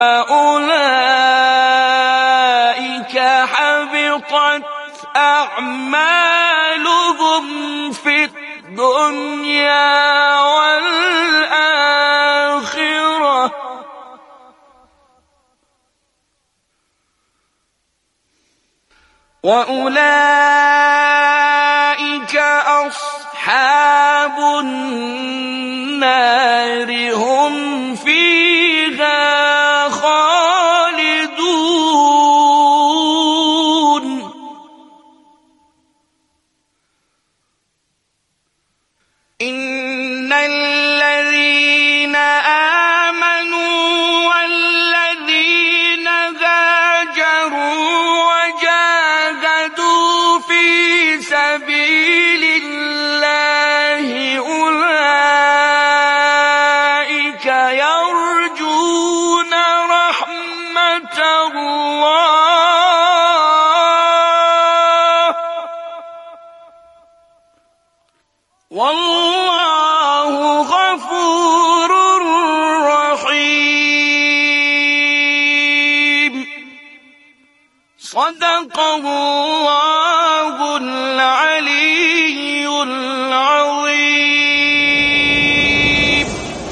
أولئك حبطت أعمالهم في الدنيا والآخرة وأولئك أصحاب النار هم فيها خالدون إن الذين آمنوا والذين هاجروا وجاهدوا في سبيل الله أولئك يرجون رحمة الله والله غفور رحيم. صدق الله العلي العظيم.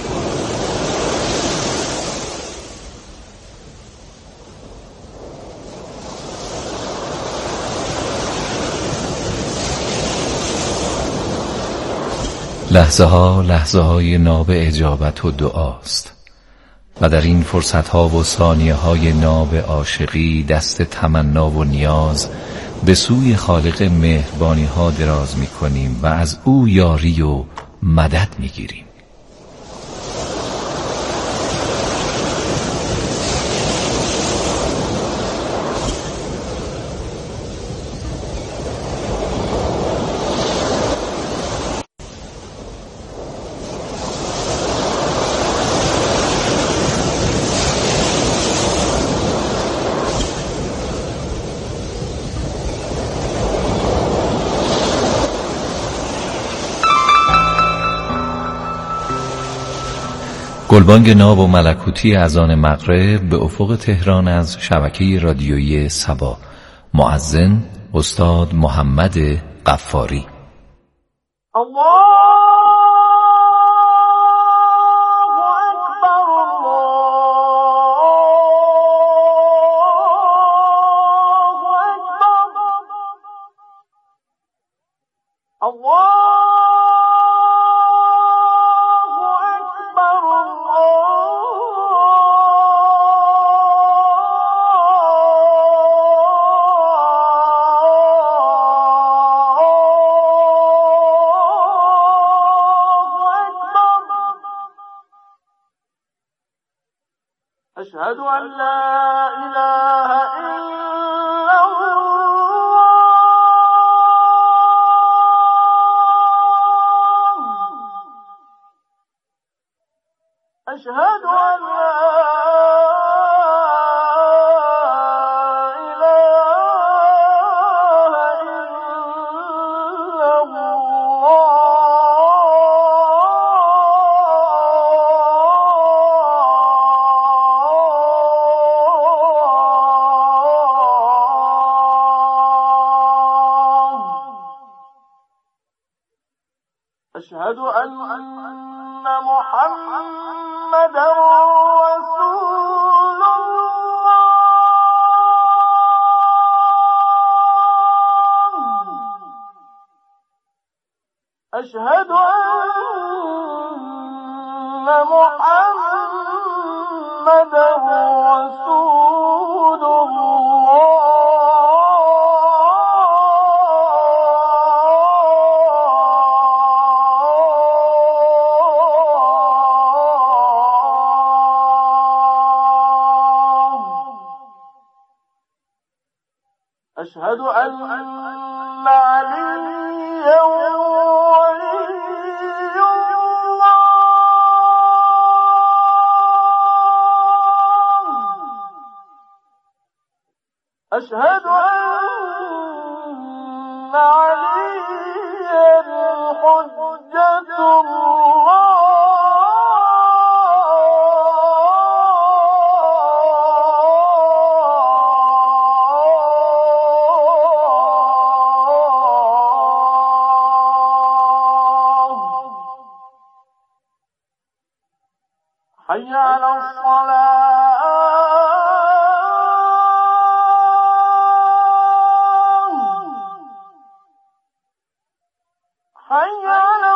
لحظه های ناب اجابت و دعاست و در این فرصت ها و ثانیه های ناب عاشقی دست تمنا و نیاز به سوی خالق مهربانی ها دراز می کنیم و از او یاری و مدد می گیریم. گلبانگ ناب و ملکوتی اذان مغرب به افق تهران از شبکه رادیویی صبا. مؤذن استاد محمد غفاری. أشهد أن لا إله إلا الله أشهد أن لا أشهد أن محمدا رسول الله أشهد أن محمدا رسول الله أشهد أن عليا ولي الله أشهد أن عليا حجة الله حي على الصلاة حي على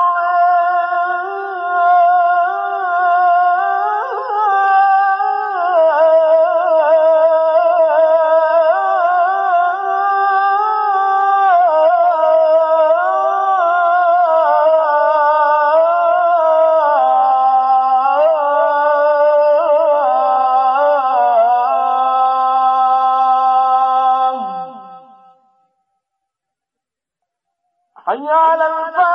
حي على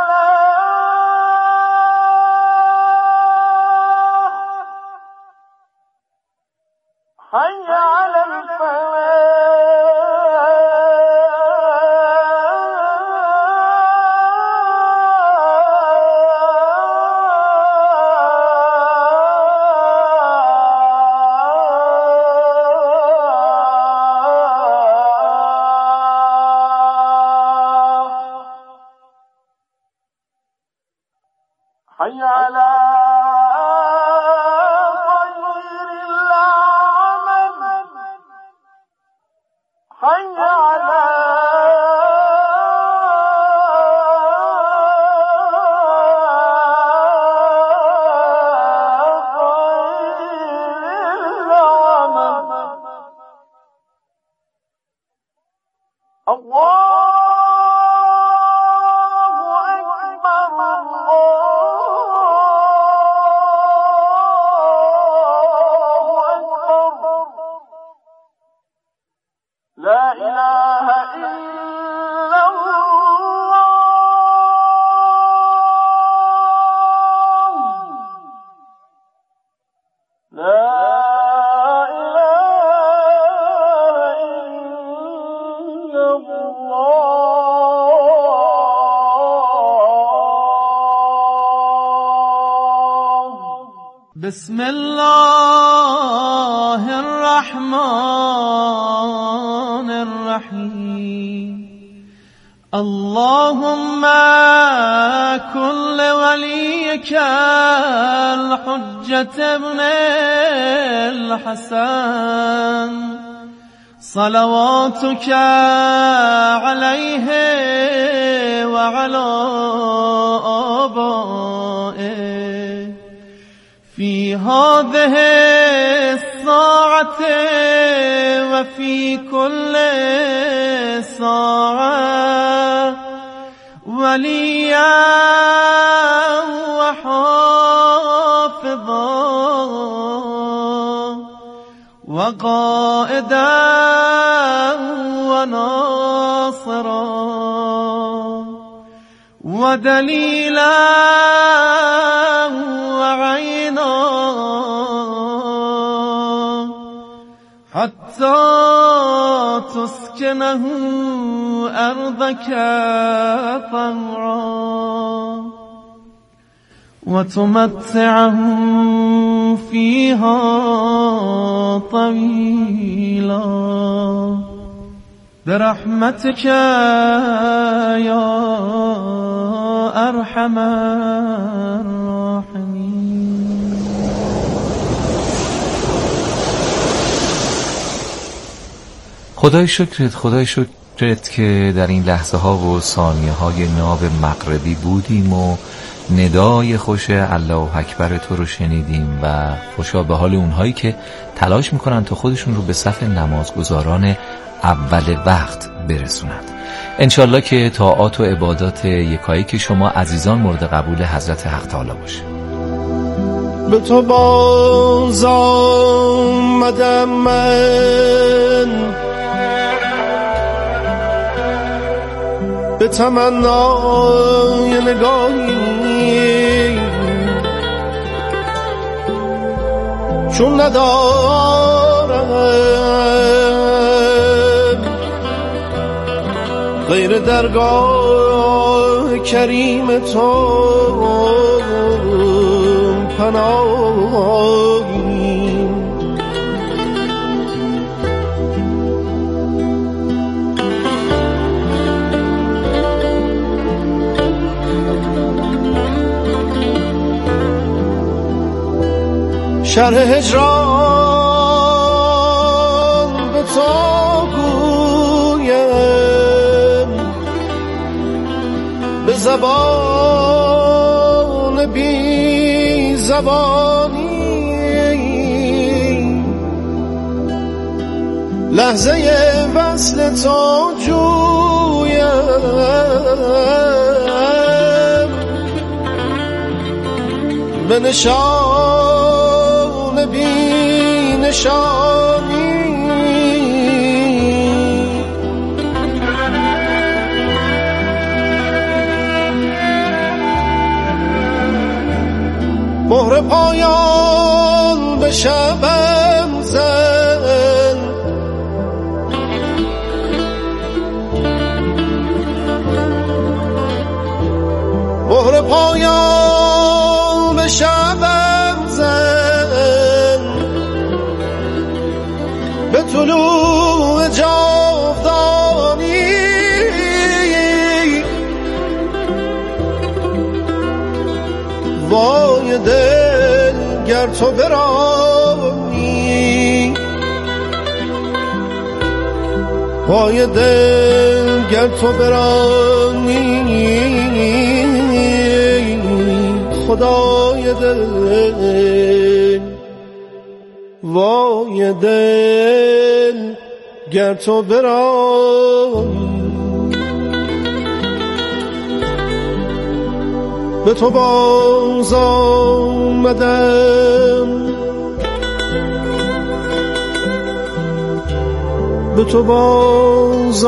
الفلاح حي على حي على خير العمل حي على خير العمل الله لا إله إلا الله لا إله إلا الله بسم الله الرحمن الرحيم اللهم كن لوليك الحجة ابن الحسن صلواتك عليه وعلى آبائه في هذه الساعة وفي كل ساعة وليا وحافظا وقائدا وناصرا ودليلا وعينا حتى تسكنه أرضك طوعا وتمتعه فيها طويلا برحمتك يا أرحم الراحمين. خدای شکرت که در این لحظه ها و ثانیه های ناب مغربی بودیم و ندای خوش الله اکبر تو رو شنیدیم و خوشا به حال اونهایی که تلاش میکنن تا خودشون رو به صف نمازگزاران اول وقت برسونند. انشالله که طاعات و عبادات یکایک شما عزیزان مورد قبول حضرت حق تعالی باشه. به تو باز آمدم من به تمنای نگاهی چون ندارم غیر درگاه کریم تو پناهی. شرح هجران به تو گویم به زبان بی زبانی لحظه وصل تو جویم به نشان بی نشانی مهر پایان به شبم زن مهر پایان به شبم زن به طلوع جاودانی وای دل گر تو برانی وای دل گر تو برانی خدای دل وای دل گر تو برانی به تو باز آمدم به تو باز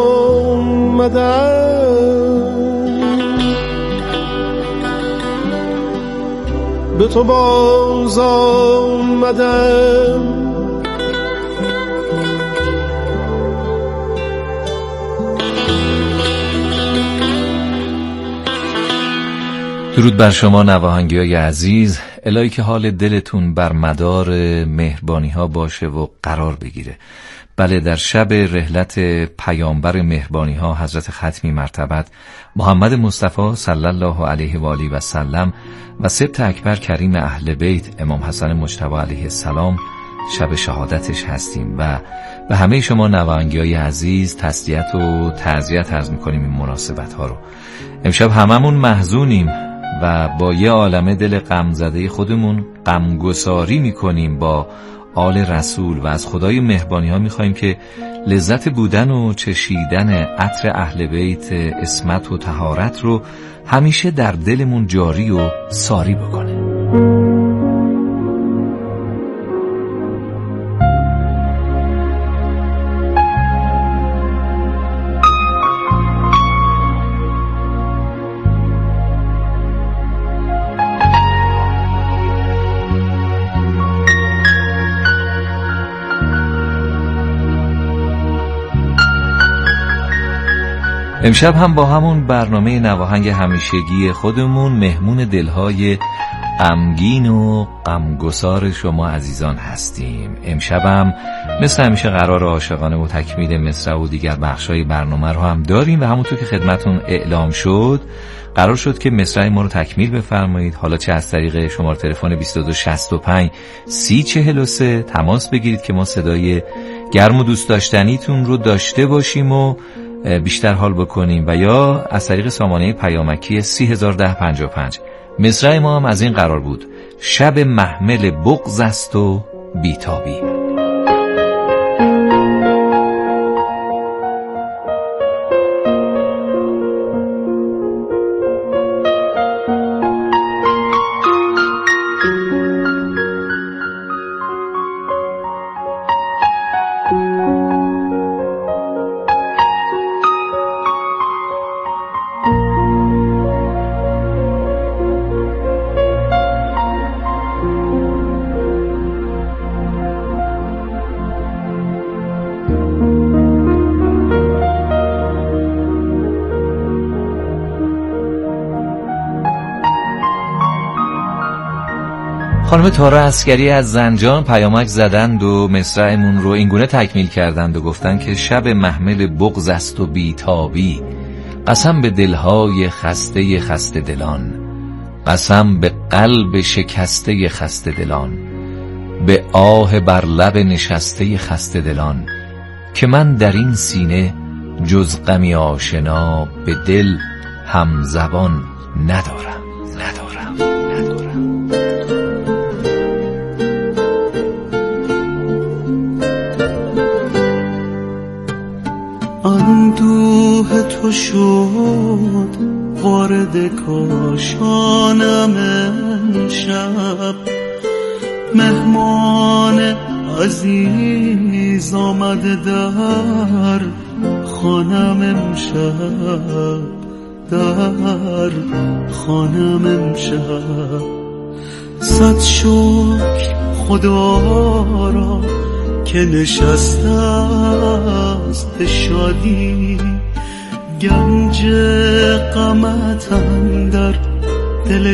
آمدم به تو باز آمدم درود بر شما نواهنگیای عزیز. الهی که حال دلتون بر مدار مهربانی ها باشه و قرار بگیره. بله، در شب رحلت پیامبر مهربانی ها حضرت ختمی مرتبت محمد مصطفی صلی الله علیه و آله و سلم و سبط اکبر کریم اهل بیت امام حسن مجتبی علیه السلام شب شهادتش هستیم و به همه شما نواهنگیای عزیز تسلیت و تعزیت عرض میکنیم این مناسبت ها رو. امشب هممون محزونیم و با یه عالمه دل غمزده خودمون غمگساری میکنیم با آل رسول و از خدای مهربانی ها میخواییم که لذت بودن و چشیدن عطر اهل بیت عصمت و طهارت رو همیشه در دلمون جاری و ساری بکنه. امشب هم با همون برنامه نواهنگ همیشگی خودمون مهمون دلهای غمگین و غمگسار شما عزیزان هستیم. امشب هم مثل همیشه قرار عاشقانه و تکمیل مصرع و دیگر بخشای برنامه رو هم داریم و همونطور که خدمتون اعلام شد قرار شد که مصرع ما رو تکمیل بفرمایید. حالا چه از طریق شماره تلفن 2265 3043 تماس بگیرید که ما صدای گرم و دوست داشتنیتون رو داشته باشیم و بیشتر حال بکنیم و یا از طریق سامانه پیامکی 301055. مصرع ما هم از این قرار بود: شب محمل بغض است و بیتابی. خانم تارا عسکری از زنجان پیامک زدند و مصرعمون رو اینگونه تکمیل کردند و گفتن که شب محمل بغض است و بیتابی، قسم به دلهای خسته خسته دلان، قسم به قلب شکسته خسته دلان، به آه بر لب نشسته خسته دلان، که من در این سینه جز غمی آشنا به دل همزبان ندارم. اندوه تو شد وارد کاشانم امشب، مهمان عزیز آمده در خانم امشب، در خانم امشب. صد شکر خدا را که نشسته است به شادی، گنج غمت اندر دل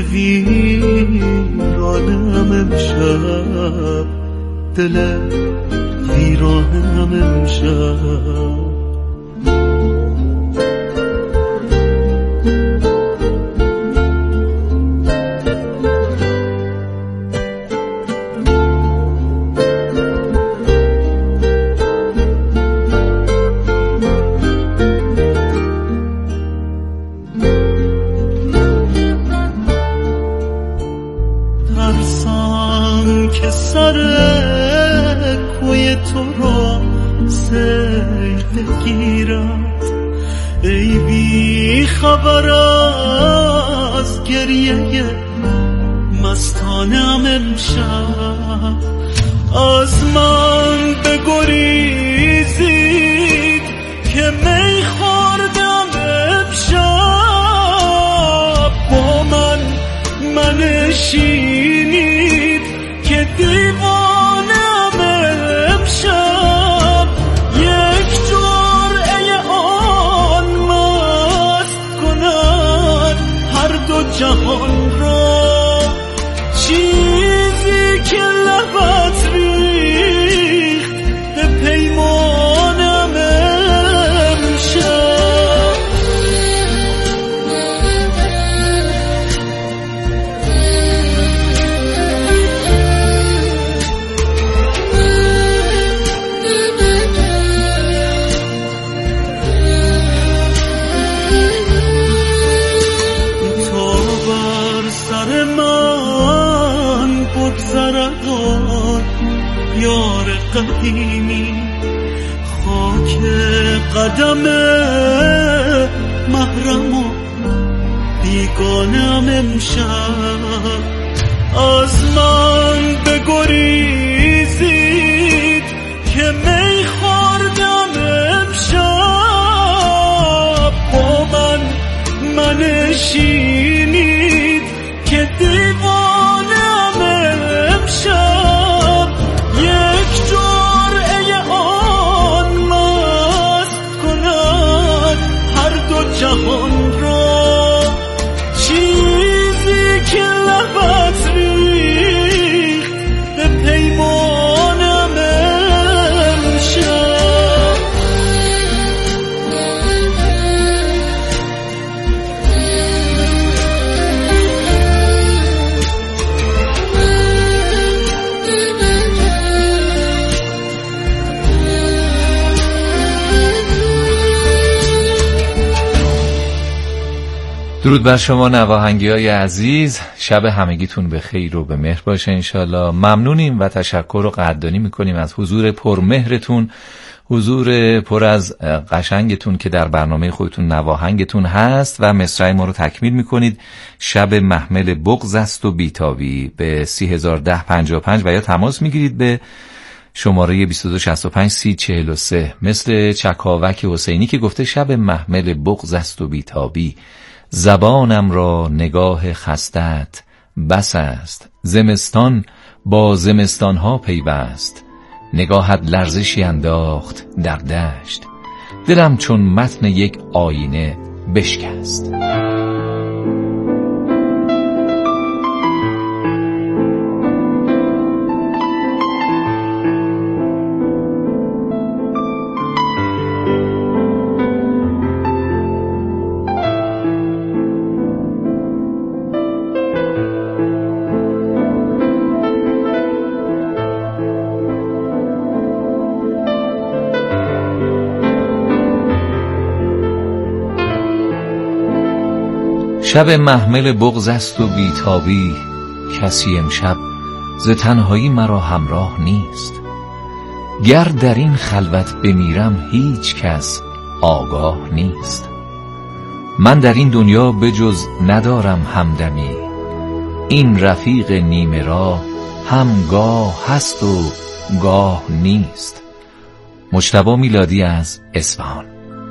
ویرانم امشب، دل ویرانم امشب. که سر کوی تو را سیل بگیرد، ای بی خبر از گریه مستانم امشب. از من بگریزید که می خوردم امشب، با من منشینید که دیوانم امشب. یک جرعه آن مست کند هر دو جهان را، چیزی که لبت ریخت به پیمانم امشب. یار قدیمی خاک قدم محرم و بیگانم امشب. از من بگریزید که می خوردم امشب، با من منشینید که دیوانم امشب. یک جرعه آن مست کند هر دو جهان را، چیزی که لبت ریخت به پیمانم امشب. درود بر شما نواهنگی‌های عزیز، شب همگیتون به خیر و به مهر باشه انشالله. ممنونیم و تشکر و قدردانی میکنیم از حضور پرمهرتون، حضور پر از قشنگتون که در برنامه خودتون نواهنگتون هست و مصرع ما رو تکمیل میکنید. شب محمل بغض است و بیتابی به 301055 و یا تماس میگیرید به شماره 2265 مثل چکاوک حسینی که گفته شب محمل بغض است و بیتابی، زبانم را نگاه خستت بس است، زمستان با زمستانها پیوست، نگاهت لرزشی انداخت در دشت، دلم چون متن یک آینه بشکست. شب محمل بغض است و بیتابی، کسی امشب ز تنهایی مرا همراه نیست. گر در این خلوت بمیرم هیچ کس آگاه نیست. من در این دنیا بجز ندارم همدمی، این رفیق نیمه راه هم گاه هست و گاه نیست. مجتبی میلادی از اصفهان.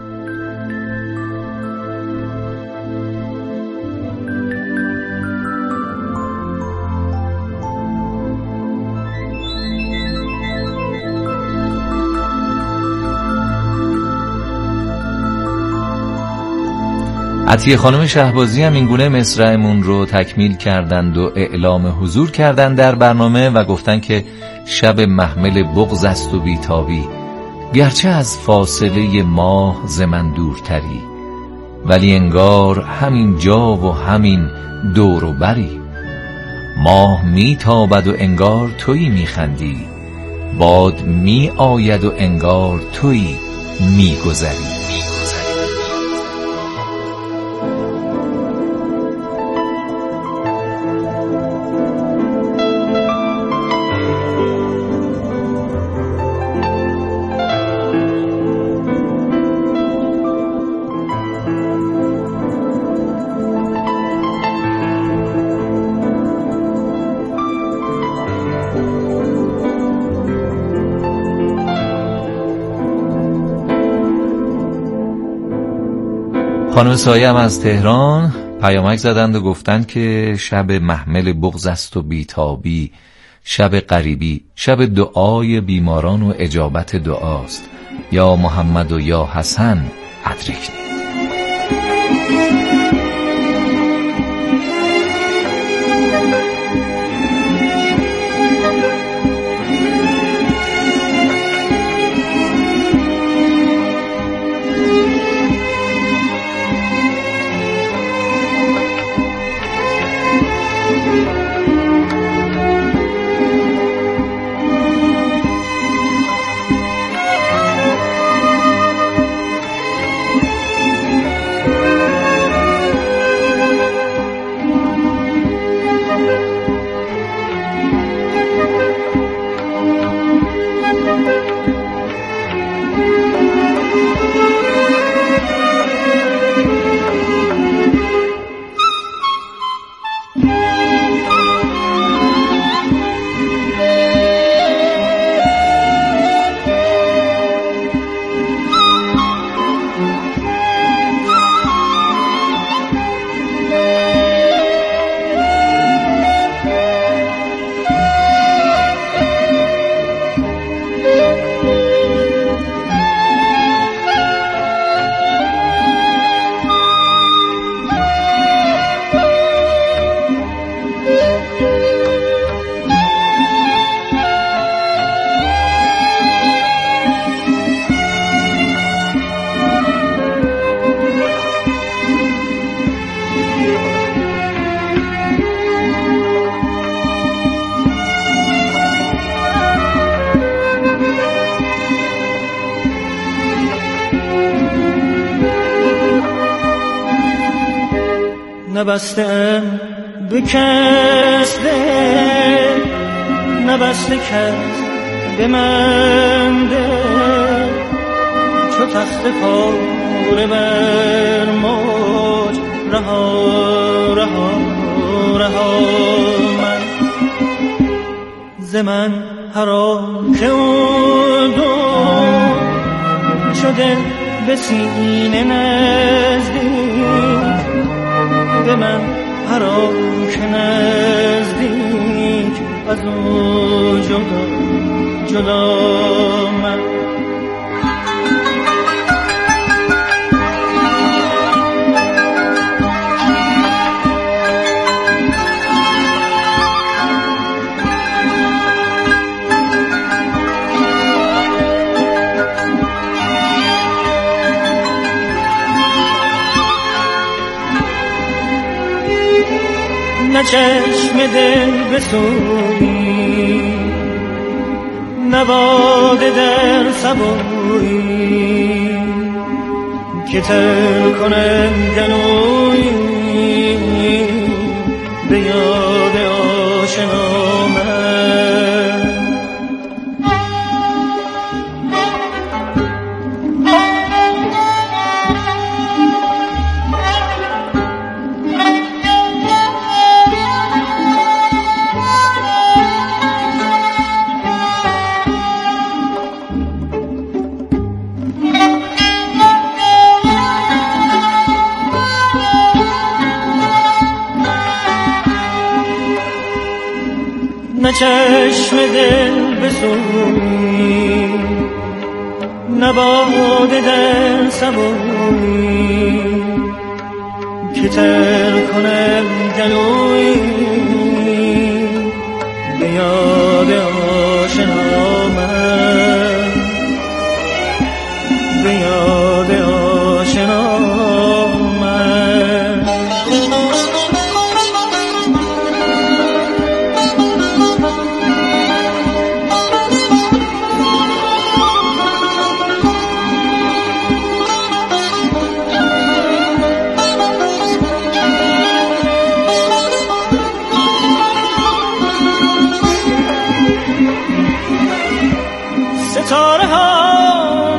عطیه خانم شهبازی هم اینگونه مصرعمون رو تکمیل کردند و اعلام حضور کردند در برنامه و گفتن که شب محمل بغض است و بیتابی، گرچه از فاصله ماه ز من دورتری، ولی انگار همین جا و همین دور و بری. ماه میتابد و انگار تویی میخندی، باد می آید و انگار تویی میگذری. خانم سایه هم از تهران پیامک زدند و گفتند که شب محمل بغض است و بیتابی، شب غریبی، شب دعای بیماران و اجابت دعاست. یا محمد و یا حسن ادرکنی. نبستم به کس دل، نبسته کس به من دل، چو تخت پاره بر موج رها رها رها. من ز من حرام که اون دو شده به سینه نزدیک، به من حرام که نزدیک از او جدا جدا. من نه چشم دل بسویی، نه باده در سبویی، که تر کنم گلوی به یاد آشنا من. نه چشم دل بسوی، نه باد دل سبوی، که تر کنم گلوی به یاد آشنا من، به یاد آشنا من. ستاره ها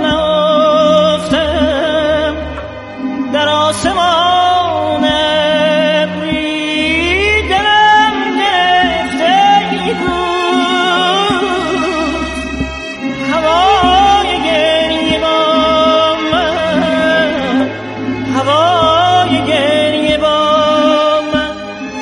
نافتم در آسمان ابری، دلم گرفته بود هوای گریه با من، هوای گریه با من.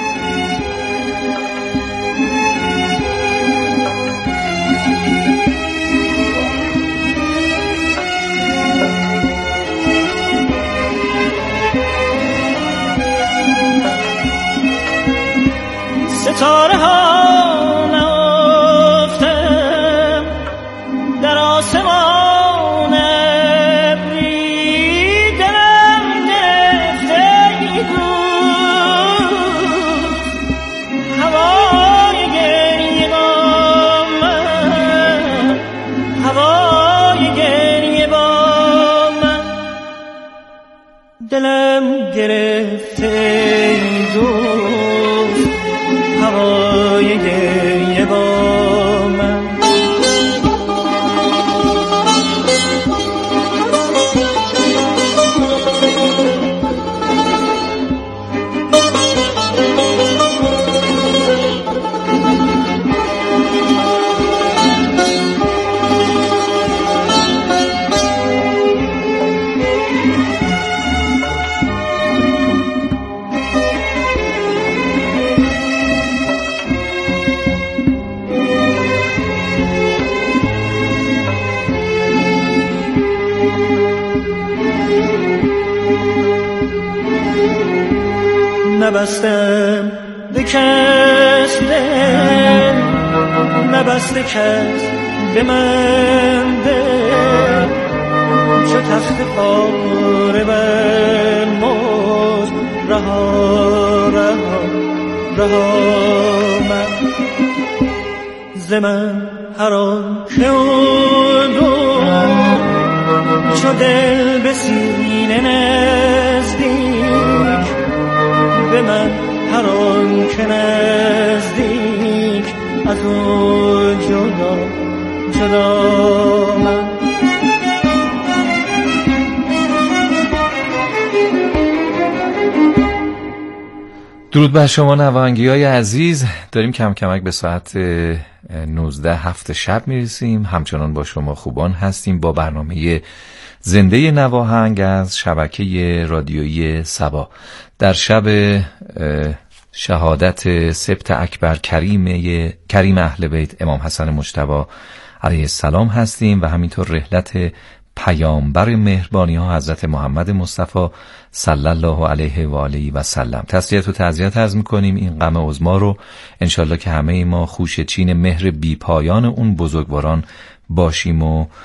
ستاره ها نافتم در آسمان ابری، دلم گرفته بود هوای گریه با من، هوای گریه با من. دلم گرفته دوست هوای گریه با من. نبستم به کس دل، نبسته کس به من دل، چو تخت پاره بر مزد رها رها رها من. ز من هر آن که دور چو دل به سینه نزدیک، به من هر آن که نزدیک از او جدا جدا من. درود بر شما نوانگی‌های عزیز. داریم کم کمک به ساعت 19 هفت شب میرسیم. همچنان با شما خوبان هستیم با برنامه زنده نواهنگ از شبکه رادیویی سبا. در شب شهادت سبط اکبر کریم اهل بیت امام حسن مجتبی علیه السلام هستیم و همینطور رحلت پیامبر مهربانی ها حضرت محمد مصطفی صلی الله علیه و آله و سلم. تسلیت و تعزیت عرض می‌کنیم این غم عظما رو، انشالله که همه ما خوش چین مهر بی پایان اون بزرگواران باشیم و